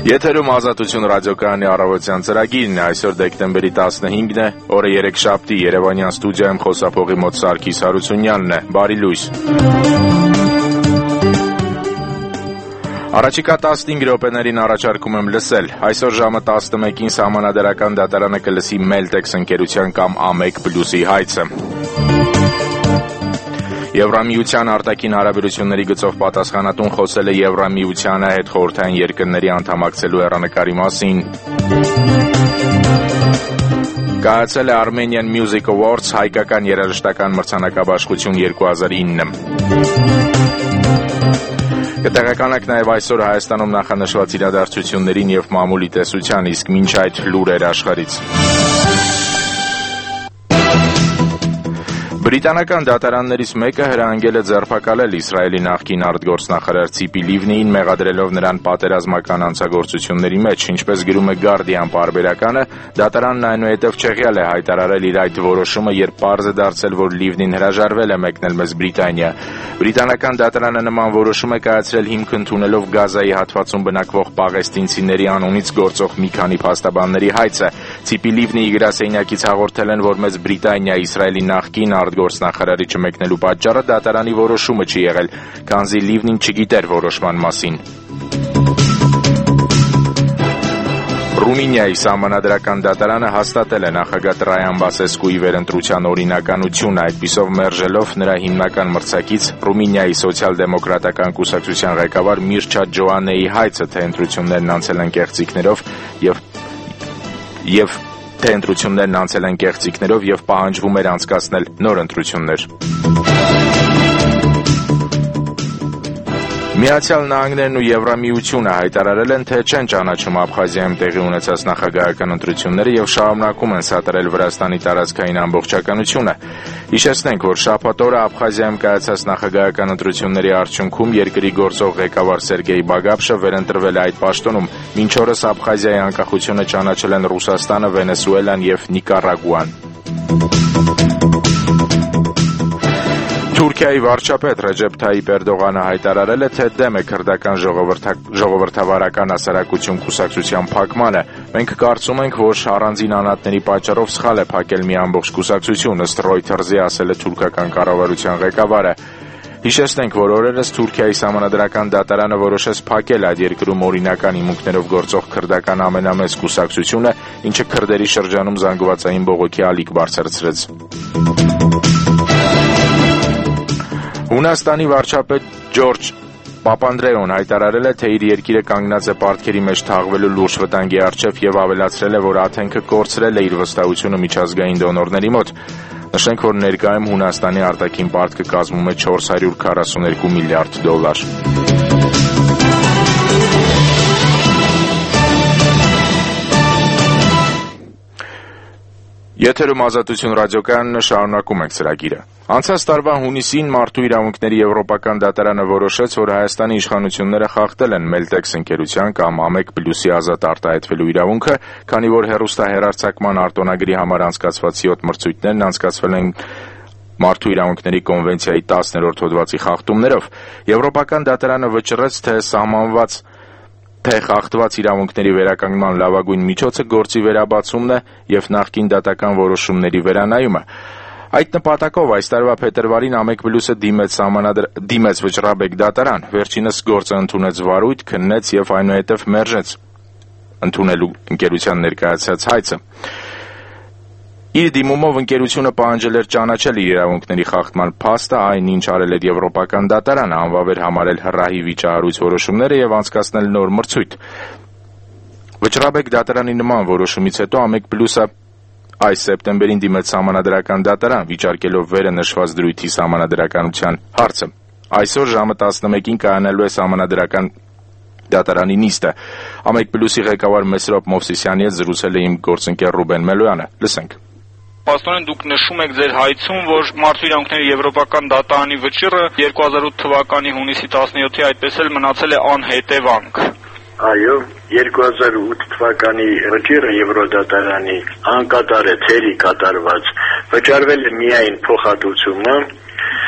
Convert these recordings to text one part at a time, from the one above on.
Եթերում Ազատություն ռադիոկայանի առավոտյան ծրագիրն է, այսօր դեկտեմբերի 15-ն է, օրը երեքշաբթի, Երևանյան ստուդիայում խոսափողի մոտ Սարգիս Հարությունյանն է, բարի լույս։ Առաջիկա 15 րոպեներին առաջարկում եմ լսել, այսօր ժամը 11-ին Սահմանադրական դատարանը կլսի Meltex ընկերության կամ A1 Plus-ի հայցը։ Եվրամիության արտաքին հարաբերությունների գծով պատասխանատուն խոսել է Եվրամիությանը հետ խորհրդային երկրների անդամակցելու հեռանկարի մասին։ Կայացել է Armenian Music Awards հայկական երաժշտական մրցանակաբաշխություն 2009։ Կտեղեկանանք նաև այսօր Հայաստանում նախանշված իրադարձություններին և մամուլի տեսության, իսկ մինչ այդ լուրեր աշխարհից։ Բրիտանական դատարաններից մեկը հրահանգել է ձերբակալել Իսրայելի նախկին արտգործնախարար Ցիպի Լիվնիին, մեղադրելով նրան պատերազմական հանցագործությունների մեջ, ինչպես գրում է Guardian պարբերականը, դատարանն այնուհետև չեղյալ է հայտարարել իր այդ որոշումը, երբ պարզ է դարձել, որ Լիվնին հրաժարվել է մեկնել մեծ Բրիտանիա։ Բրիտանական դատարանը նման որոշում է կայացրել հիմք ընդունելով Գազայի հատվածում բնակվող պաղեստինցիների անունից գործող մի քանի փաստաբանների հայցը։ Ցիպի Լիվնիի գրասենյակից հաղորդել են, որ մեծ Բրիտանիա Իսրայելի նախկին արտգործնախարարի չմեկնելու պատճառը դատարանի որոշումը չի եղել, քանզի Լիվնին չգիտեր որոշման մասին։ Ռումինիայի Սահմանադրական դատարանը հաստատել է նախագահ Տրայան Բասեսկուի վերընտրության օրինականությունը, այդպիսով մերժելով նրա հիմնական մրցակից Ռումինիայի սոցիալ-դեմոկրատական կուսակցության ղեկավար Միրչա Ջոանեի հայցը, թե ընտրություններն անցել են կեղծիքներով եւ պահանջվում էր անցկացնել նոր ընտրություններ։ Միացյալ Նահանգներն ու Եվրամիությունը հայտարարել են, թե չեն ճանաչում Աբխազիայում տեղի ունեցած նախագահական ընտրությունները եւ շարունակում են սատարել Վրաստանի տարածքային ամբողջականությունը։ Հիշեցնենք, որ շաբաթ օրը Աբխազիայում կայացած նախագահական ընտրությունների արդյունքում երկրի գործող ղեկավար Սերգեյ Բագապշը վերընտրվել է այդ պաշտոնում։ Մինչ օրս Աբխազիայի անկախությունը ճանաչել են Ռուսաստանը, Վենեսուելան եւ Նիկարագուան։ Թուրքիայի վարչապետ Ռեջեփ Թայիպ Էրդողանը հայտարարել է, թե դեմ է քրդական ժողովրդավարական հասարակություն կուսակցության փակմանը։ Մենք կարծում ենք, որ առանձին անհատների պատճառով սխալ է փակել մի ամբողջ կուսակցություն, ըստ Reuters-ի ասել է թուրքական կառավարության ղեկավարը։ Հիշեցնենք, որ օրերս Թուրքիայի Սահմանադրական դատարանը որոշեց փակել այդ երկրում օրինական հիմունքներով գործող քրդական ամենամեծ կուսակցությունը, ինչը քրդերի շրջանում զանգվածային բողոքի ալիք բարձրացրեց։ Հունաստանի վարչապետ Ջորջ Պապանդրեոն հայտարարել է, թե իր երկիրը կանգնած է պարտքերի մեջ թաղվելու լուրջ վտանգի առջև եւ ավելացրել է, որ Աթենքը կորցրել է իր վստահությունը միջազգային դոնորների մոտ։ Նշենք, որ ներկայում Հունաստանի արտաքին պարտքը կազմում է $442 միլիարդ։ Եթերում Ազատություն ռադիոկայանն շարունակում ենք ծրագիրը։ Անցած տարվա հունիսին Մարդու իրավունքների Եվրոպական դատարանը որոշեց, որ Հայաստանի իշխանությունները խախտել են Meltex ընկերության կամ A1 Plus-ի ազատ արտահայտվելու իրավունքը, քանի որ հեռուստահեռարձակման արտոնագրի համար անցկացված 7 մրցույթներն անցկացվել են Մարդու իրավունքների կոնվենցիայի 10-րդ հոդվածի խախտումներով։ Եվրոպական դատարանը վճռեց, թե խախտված իրավունքների վերականգնման լավագույն միջոցը գործի վերաբացումն է եւ նախկին դատական որոշումների վերանայումը։ Այդ նպատակով այս տարվա փետրվարին A1 Plus-ը դիմեց վճռաբեկ դատարան, վերջինս գործը ընդունեց վարույթ, քննեց եւ այնուհետեւ մերժեց ընդունելու ընկերության ներկայացած հայցը։ Իր դիմումով ընկերությունը պահանջել էր ճանաչել իր իրավունքների խախտման փաստը, այն ինչ արել էր Եվրոպական դատարանը, անվավեր համարել հրահի վիճահարույց որոշումները եւ անցկացնել նոր մրցույթ։ Վճռաբեկ դատարանի նման որոշումից հետո A1 Plus-ը այս սեպտեմբերին դիմեց Սահմանադրական դատարան, վիճարկելով վերը նշված դրույթի սահմանադրականության հարցը։ Այսօր ժամը 11-ին կայանալու է Սահմանադրական դատարանի նիստը։ A1 Plus-ի ղեկավար Մեսրոպ Մովսիսյանի հետ զրուցել է իմ գործընկեր Ռուբեն Մելոյանը։ Լսենք։ Պաստորեն դուք նշում եք ձեր հայցում, որ Մարդու իրավունքների Եվրոպական դատարանի վճիռը 2008 թվականի հունիսի 17-ի այդպես էլ մնացել է անհետևանք։ Այո, 2008 թվականի վճիռը Եվրոդատարանի անկատար է, թերի կատարված, վճարվել է միայն փոխհատուցումը,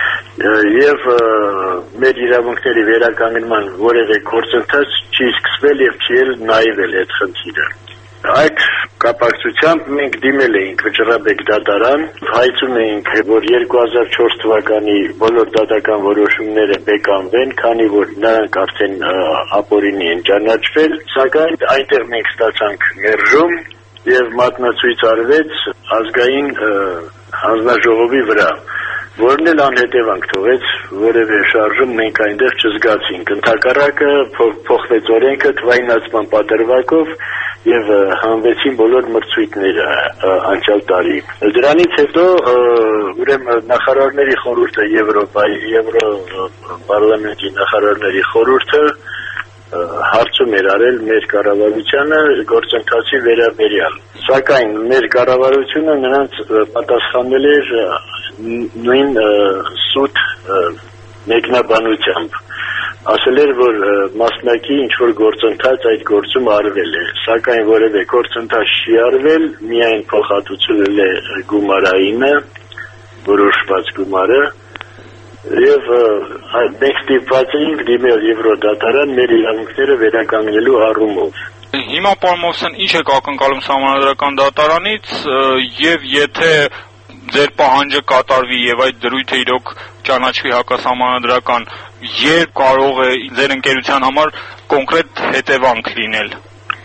եւ մեր իրավունքների վերականգնման որևէ գործընթաց չի սկսվել եւ չի նայվել այդ խնդիրը։ Այդ կապակցությամբ մենք դիմել էինք Վճռաբեկ դատարան, հայցում էինք, որ 2004 թվականի բոլոր դատական որոշումները բեկանվեն, քանի որ նրանք արդեն ապօրինի են ճանաչվել, սակայն այնտեղ մենք ստացանք մերժում եւ մատնացույց արվեց ազգային հանձնաժողովի վրա, որն էլ անհետևանք թողեց, որևէ շարժում մենք այնտեղ չզգացինք։ Ընդհակառակը փոխվեց օրենքը թվայնացման պատրվակով եւ հանվեցին բոլոր մրցույթները անցյալ տարի։ Դրանից հետո ուրեմն նախարարների խորհուրդը Եվրոպարլամենտի նախարարների խորհուրդը հարցում էր արել մեր կառավարությանը գործընթացի վերաբերյալ։ Սակայն մեր կառավարությունը նրանց պատասխանել էր նույն սուտ մեկնաբանությամբ։ Ասել էր, որ մասնակի ինչ-որ գործընթաց այդ գործում արվել է, սակայն որևէ գործընթաց չի արվել, միայն փոխհատուցել է գումարայինը, որոշված գումարը, եւ մենք ստիպված էինք դիմել Եվրոդատարան մեր իրավունքները վերականգնելու առումով։ Հիմա պարոն Մովսյան, ինչ եք ակնկալում Սահմանադրական դատարանից եւ եթե ձեր պահանջը կատարվի եւ այդ դրույթը իրոք ճանաչվի հակասահմանադրական, երբ կարող է ձեր ընկերության համար կոնկրետ հետևանք լինել։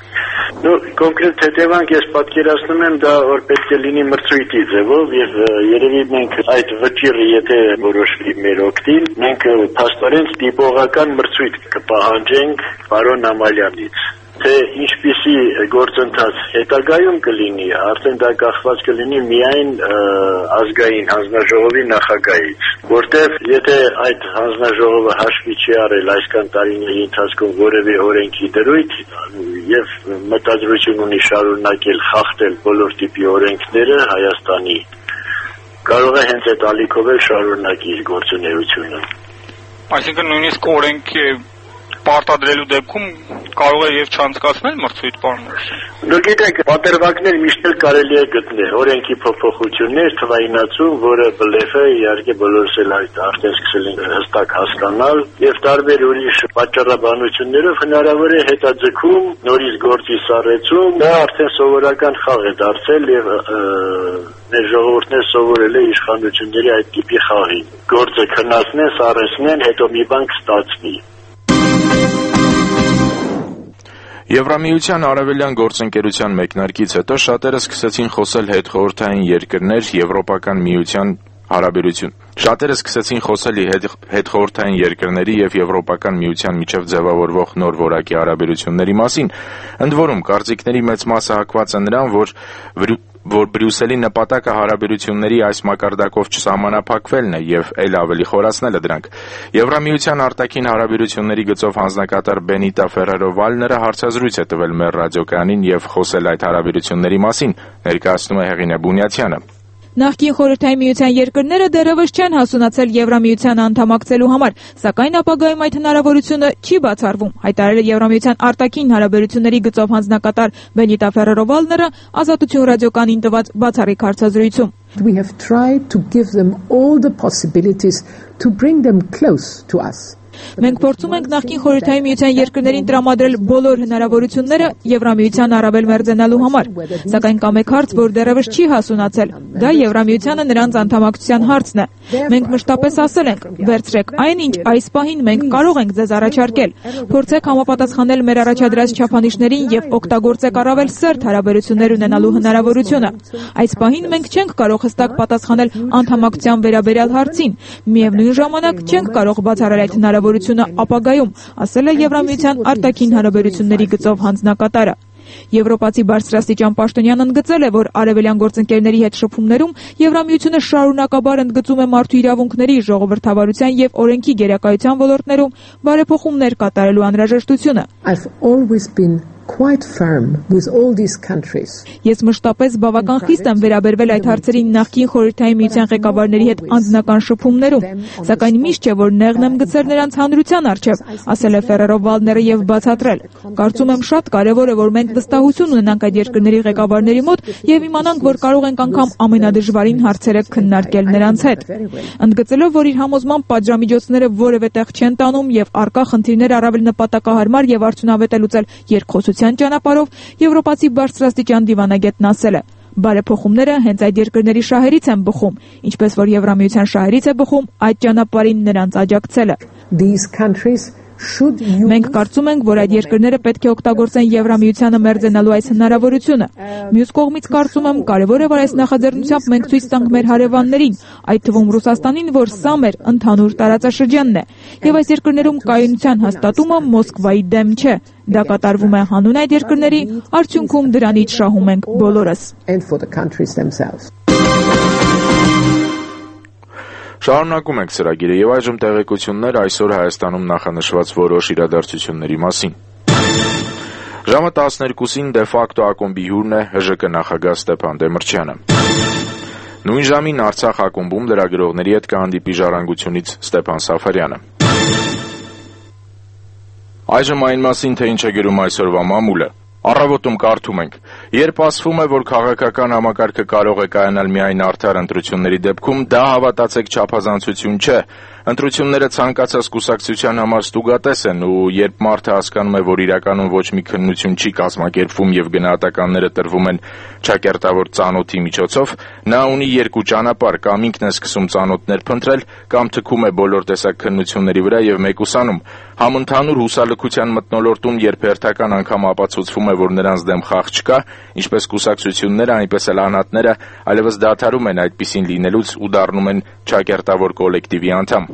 Կոնկրետ հետևանք ես պատկերացնում եմ դա, որ պետք է լինի մրցույթի ձևով եւ երևի մենք այդ վճիռը եթե որոշվի մեր օգտին, մենք փաստորեն ստիպողական մրցույթ կպահանջենք պարոն Ամալյանից։ Թե ինչպիսի գործընթաց հետագայում կլինի, արդեն դա կախված կլինի միայն ազգային հանձնաժողովի նախագահից, որտեղ եթե այդ հանձնաժողովը հաշվի չի առել այսքան տարիների ընթացքում որևէ օրենքի դրույթ եւ մտադրություն ունի շարունակել խախտել բոլոր տիպի օրենքները Հայաստանի, կարող է հենց այդ ալիքով էլ շարունակի իր գործունեությունը։ Այսինքն նույնիսկ օրենքի պարտադրելու դեպքում կարող է եւ չանցկացնել մրցույթ պարոն։ Դուք գիտեք, պատրվակներ միշտ էլ կարելի է գտնել, օրենքի փոփոխություններ, թվայնացում, որը բլեֆ է, իհարկե բոլորս էլ արդեն սկսել են հստակ հասկանալ, եւ տարբեր ուրիշ պատճառաբանություններով հնարավոր է հետաձգում, նորից գործի սառեցում, դա արդեն սովորական խաղ է դարձել եւ մեր ժողովուրդներ սովորել է իշխանությունների այդ տիպի խաղին։ Գործը քննացնեն, սառեցնեն, հետո մի բան կստացվի։ Եվրամիության արևելյան գործընկերության մեկնարկից հետո շատերը սկսեցին խոսել հետխորհրդային երկրներ Եվրոպական միության հարաբերություն։ Շատերը սկսեցին խոսել հետխորհրդային երկրների եւ Եվրոպական միության միջև ձևավորվող նոր որակի հարաբերությունների մասին։ Ընդ որում, կարծիքների մեծ մասը հակված է նրան, որ Բրյուսելի նպատակը հարաբերությունների այս մակարդակով չսահմանափակվելն է եւ այլ ավելի խորացնելը դրանք։ Եվրամիության արտաքին հարաբերությունների գծով հանձնակատար Բենիտա Ֆերրերո-Վալները հարցազրույց է տվել մեր ռադիոկայանին եւ խոսել այդ հարաբերությունների մասին, ներկայացնում է Հեղինե Բունյացյանը։ Նախկին խորհրդային միության երկրները դեռևս չեն հասունացել Եվրամիության անդամակցելու համար, սակայն ապագայում այդ հնարավորությունը չի բացառվում, հայտարարել է Եվրամիության արտաքին հարաբերությունների գծով հանձնակատար Բենիտա Ֆերրերո-Վալները Ազատություն ռադիոկայանին տված բացառիկ հարցազրույցում։ We have tried to give them all the possibilities to bring them close to us. Մենք փորձում ենք նախկին խորհրդային միության երկրներին տրամադրել բոլոր հնարավորությունները Եվրամիության առավել մերձենալու համար, սակայն կա մեկ հարց, որ դեռևս չի հասունացել։ Դա Եվրամիությանը նրանց անդամակցության հարցն է։ Մենք մշտապես ասել ենք, վերցրեք այն, ինչ այս պահին մենք կարող ենք ձեզ առաջարկել։ Փորձեք համապատասխանել մեր առաջադրած չափանիշներին եւ օգտագործեք առավել սերտ հարաբերություններ ունենալու հնարավորությունը։ Այս պահին մենք չենք կարող հստակ պատասխանել անդամակցության վերաբերյալ հարցին։ Միևնույն ժամանակ չենք կարող բացառել այդ հնարավորությունը ապագայում, ասել է Եվրամիության արտաքին հարաբերությունների գծով հանձնակատարը։ Եվրոպացի բարձրաստիճան պաշտոնյան ընդգծել է, որ արևելյան գործընկերների հետ շփումներում Եվրամիությունը շարունակաբար ընդգծում է մարդու իրավունքների, ժողովրդավարության եւ օրենքի գերակայության ոլորտներում բարեփոխումներ կատարելու անհրաժեշտությունը։ I've always been quite firm with all these countries. Ես մշտապես բավական խիստ եմ վերաբերվել այդ հարցերին նախկին խորհրդային միության ղեկավարների հետ անձնական շփումներում, սակայն միշտ չէ, որ նեղն եմ գցել նրանց հանրության առջև, ասել է Ֆերերո Վալդները եւ բացատրել. Կարծում եմ շատ կարեւոր է, որ մենք վստահություն ունենանք այդ երկրների ղեկավարների մոտ եւ իմանանք, որ կարող ենք անգամ ամենադժվարին հարցերը քննարկել նրանց հետ։ Ընդգծելով, որ իր համոզմամբ պատժամիջոցները որևէ տեղ չեն տանում եւ առկա խնդիրները առավել նպատակահարմար եւ արդյունավետ է լուծել երկխոսության ճանապարհով, եվրոպացի բարձրաստիճան դիվանագետն ասել է. Բարեփոխումները հենց այդ երկրների շահերից են բխում, ինչպես որ Եվրամիության շահերից է բխում այդ ճանապարհին նրանց աջակցելը։ Մենք կարծում ենք, որ այդ երկրները պետք է օգտագործեն Եվրամիությանը մերձենալու այս հնարավորությունը։ Մյուս կողմից կարծում եմ, կարևոր է, որ այս նախաձեռնությամբ մենք ցույց տանք մեր հարևաններին, այդ թվում Ռուսաստանին, որ սա մեր ընդհանուր տարածաշրջանն է։ Եվ այս երկրներում կայունության հաստատումը Մոսկվայի դեմ չէ։ Դա կատարվում է հանուն այդ երկրների, արդյունքում դրանից շահում ենք բոլորս։ Շարունակում ենք ծրագիրը եւ այժմ տեղեկություններ այսօր Հայաստանում նախանշված որոշ իրադարձությունների մասին։ Ժամը 12-ին դե ֆակտո ակումբի հյուրն է ՀԺԿ նախագահ Ստեփան Դեմիրճյանը։ Նույն ժամին Արցախ ակումբում լրագրողների հետ կհանդիպի Ժառանգությունից Ստեփան Սաֆարյանը։ Այժմ այն մասին, թե ինչ է գրում այսօրվա մամուլը։ Առավոտում կարդում ենք. երբ ասվում է, որ քաղաքական համակարգը կարող է կայանալ միայն արդար ընտրությունների դեպքում, դա հավատացեք չափազանցություն չէ։ Ընտրությունները ցանկացած կուսակցության համար ստուգատես են ու երբ մարդը հասկանում է, որ իրականում ոչ մի քննություն չի կազմակերպվում եւ գնահատականները տրվում են ճակերտավոր ծանոթի միջոցով, նա ունի երկու ճանապարհ, կամ ինքն է սկսում ծանոթներ փնտրել, կամ թքում է բոլոր տեսակ քննությունների վրա եւ մեկուսանում։ Համընդհանուր հուսալքության մթնոլորտում, երբ հերթական անգամ ապացուցվում է, որ նրանց դեմ խաղ չկա, ինչպես կուսակցությունները, այնպես էլ անհատները այլևս դադարում են այդպիսին լինելուց ու դառնում են ճակերտավոր կոլեկտիվի անդամ։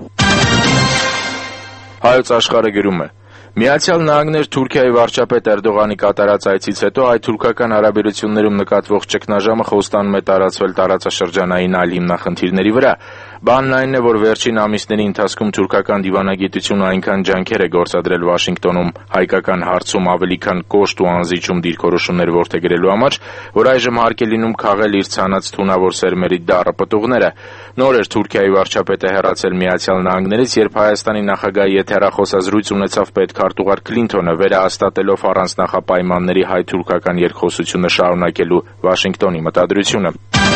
Հայոց աշխարհը գրում է. Միացյալ Նահանգներ Թուրքիայի վարչապետ Էրդողանի կատարած այցից հետո այդ թուրքական հարաբերություններում նկատվող ճգնաժամը խոստանում է տարածվել տարածաշրջանային այլ հիմնախնդիրների վրա։ Բանն այն է, որ վերջին ամիսների ընթացքում թուրքական դիվանագիտությունը այնքան ջանքեր է գործադրել Վաշինգտոնում հայկական հարցում ավելի քան կոշտ ու անզիջում դիրքորոշումներ որդեգրելու համար, որ այժմ հարկ է լինում քաղել իր ցանած թունավոր սերմերի դառը պտուղները։ Նոր էր Թուրքիայի վարչապետը հեռացել Միացյալ Նահանգներից, երբ Հայաստանի նախագահի հետ հեռախոսազրույց ունեցավ պետքարտուղար Քլինթոնը, վերահաստատելով առանց նախապայմանների հայ-թուրքական երկխոսությունը շարունակելու Վաշինգտոնի մտադրությունը։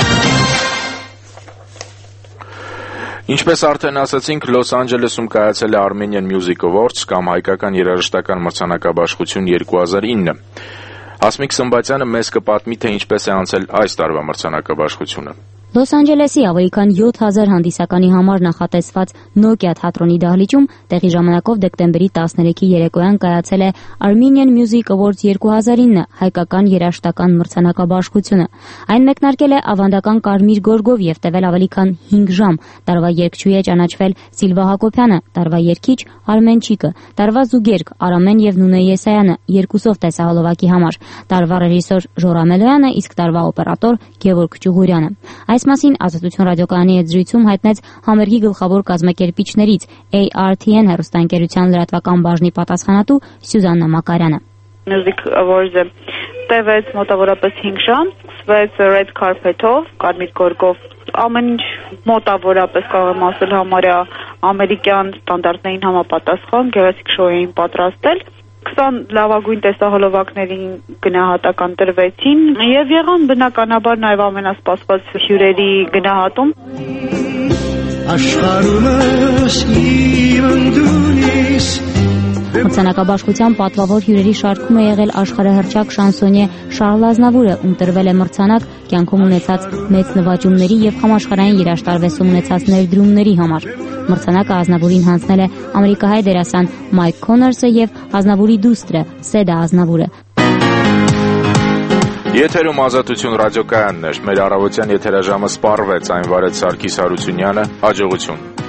Ինչպես արդեն ասացինք, Լոս Անջելեսում կայացել է Armenian Music Awards կամ հայկական երաժշտական մրցանակաբաշխություն 2009։ Հասմիկ Սմբատյանը մեզ կպատմի, թե ինչպես է անցել այս տարվա մրցանակաբաշխությունը։ Լոս Անջելեսի ավելի քան 7000 հանդիսականի համար նախատեսված Nokia թատրոնի դահլիճում տեղի ժամանակով դեկտեմբերի 13-ի երեկոյան կայացել է Armenian Music Awards 2009 հայկական երաժշտական մրցանակաբաշխությունը։ Այն մեկնարկել է ավանդական կարմիր գորգով եւ տևել ավելի քան 5 ժամ։ Տարվա երգչուհի է ճանաչվել Սիլվա Հակոբյանը, տարվա երգիչ Արմեն Չիկը, տարվա զուգերգ Արամեն եւ Նունե Եսայանը երկուսով տեսահոլովակի համար, տարվա ռեժիսոր Ժորա Մելոյանը, իսկ տարվա օպերատոր Գևորգ Ճուղուրյանը։ Այս մասին Ազատություն ռադիոկայանի հետ զրույցում հայտնեց համերգի գլխավոր կազմակերպիչներից ARTN հեռուստաընկերության լրատվական բաժնի պատասխանատու Սյուզաննա Մակարյանը։ Music Awards-ը տևեց մոտավորապես 5 ժամ, սկսվեց red carpet-ով, կարմիր գորգով, ամեն ինչ մոտավորապես կարող եմ ասել համարյա ամերիկյան ստանդարտներին համապատասխան գեղեցիկ շոու էին պատրաստել։ 20 լավագույն տեսահոլովակներին գնահատական տրվեցին եւ եղան բնականաբար նաեւ ամենասպասված հյուրերի գնահատում։ Աշխարհումս իմ ընդունիս Մրցանակաբաշխության պատվավոր հյուրերի շարքում է եղել աշխարհահռչակ շանսոնյե Շարլ Ազնավուրը, ում տրվել է մրցանակ կյանքում ունեցած մեծ նվաճումների եւ համաշխարհային երաժշտարվեստում ունեցած ներդրումների համար։ Մրցանակը Ազնավուրին հանձնել է ամերիկահայ դերասան Մայք Քոնորսը եւ Ազնավուրի դուստրը Սեդա Ազնավուրը։ Եթերում Ազատություն ռադիոկայանն էր։ Մեր առավոտյան եթերաժամը սպառվեց, այն վարեց Սարգիս Հարությունյանը։ Հաջողություն։